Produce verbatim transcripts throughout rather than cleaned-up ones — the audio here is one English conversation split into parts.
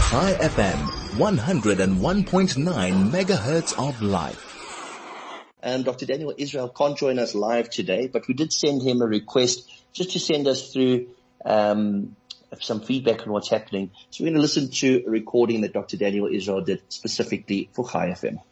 Chai F M, one oh one point nine megahertz of life. And Doctor Daniel Israel can't join us live today, but we did send him a request just to send us through um, some feedback on what's happening. So we're going to listen to a recording that Doctor Daniel Israel did specifically for Chai F M.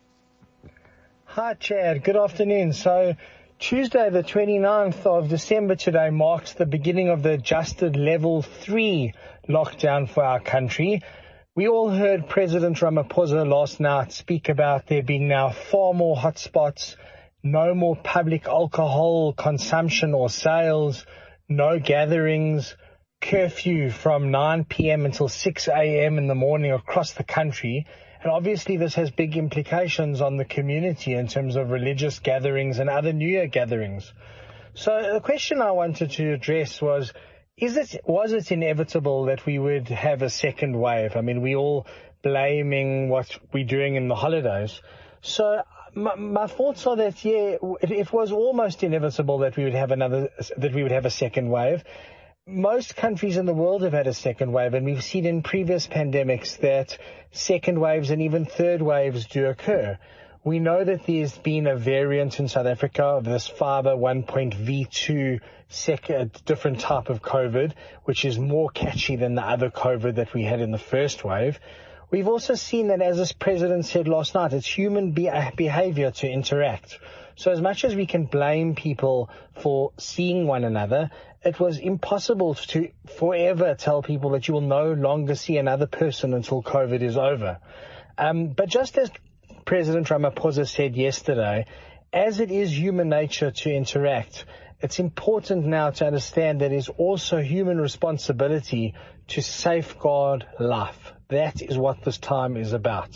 Hi, Chad. Good afternoon. So Tuesday, the twenty-ninth of December today marks the beginning of the adjusted level three lockdown for our country. We all heard President Ramaphosa last night speak about there being now far more hotspots, no more public alcohol consumption or sales, no gatherings, curfew from nine p.m. until six a.m. in the morning across the country. And obviously this has big implications on the community in terms of religious gatherings and other New Year gatherings. So the question I wanted to address was, Is it, was it inevitable that we would have a second wave? I mean, we all blaming what we're doing in the holidays. So my, my thoughts are that, yeah, it, it was almost inevitable that we would have another, that we would have a second wave. Most countries in the world have had a second wave, and we've seen in previous pandemics that second waves and even third waves do occur. We know that there's been a variant in South Africa of this five oh one point V two second, different type of COVID, which is more catchy than the other COVID that we had in the first wave. We've also seen that, as this president said last night, it's human be- behavior to interact. So as much as we can blame people for seeing one another, it was impossible to forever tell people that you will no longer see another person until COVID is over. Um, but just as President Ramaphosa said yesterday, as it is human nature to interact, it's important now to understand that it is also human responsibility to safeguard life. That is what this time is about.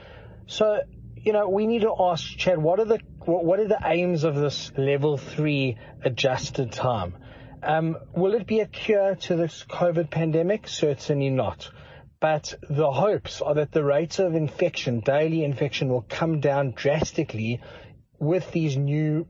So, you know, we need to ask, Chad, what are the what are the aims of this level three adjusted time? Um, will it be a cure to this COVID pandemic? Certainly not. But the hopes are that the rates of infection, daily infection, will come down drastically with these new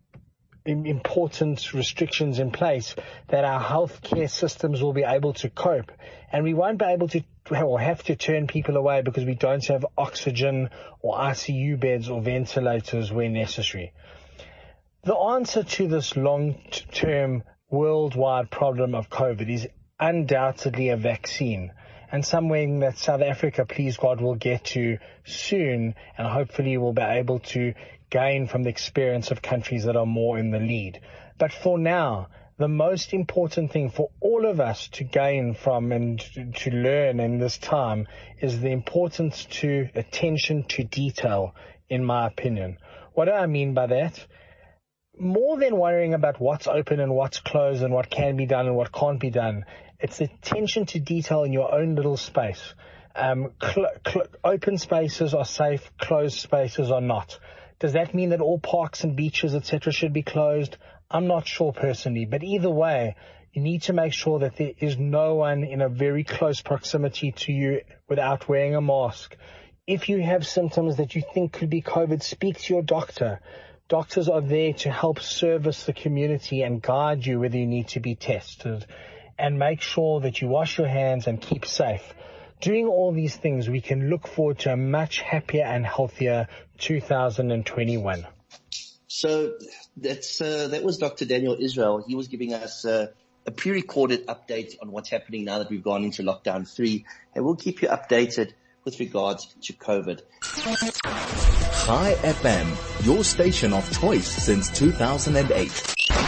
important restrictions in place, that our healthcare systems will be able to cope. And we won't be able to or have to turn people away because we don't have oxygen or I C U beds or ventilators where necessary. The answer to this long-term worldwide problem of COVID is undoubtedly a vaccine, and something that South Africa, please God, will get to soon, and hopefully will be able to gain from the experience of countries that are more in the lead. But for now, the most important thing for all of us to gain from and to learn in this time is the importance to attention to detail, in my opinion. What do I mean by that? More than worrying about what's open and what's closed and what can be done and what can't be done, it's attention to detail in your own little space. Um, cl- cl- open spaces are safe, closed spaces are not. Does that mean that all parks and beaches, et cetera, should be closed? I'm not sure personally, but either way, you need to make sure that there is no one in a very close proximity to you without wearing a mask. If you have symptoms that you think could be COVID, speak to your doctor. Doctors are there to help service the community and guide you whether you need to be tested. And make sure that you wash your hands and keep safe. Doing all these things, we can look forward to a much happier and healthier two thousand twenty-one. So that's uh, that was Doctor Daniel Israel. He was giving us uh, a pre-recorded update on what's happening now that we've gone into lockdown three, and we'll keep you updated with regards to COVID. Chai F M, your station of choice since two thousand eight.